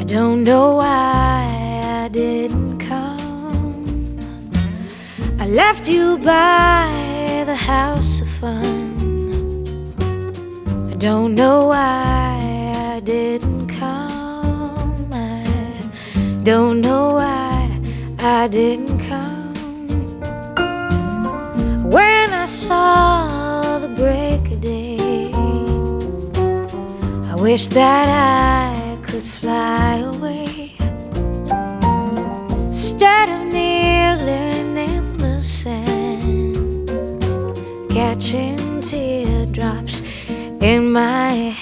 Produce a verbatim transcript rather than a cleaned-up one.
don't know why I didn't come. I left you by the house of fun. I don't know why I didn't come. I don't know why I didn't come. When I saw the break of day, I wish that I could fly away instead of kneeling in the sand, catching teardrops in my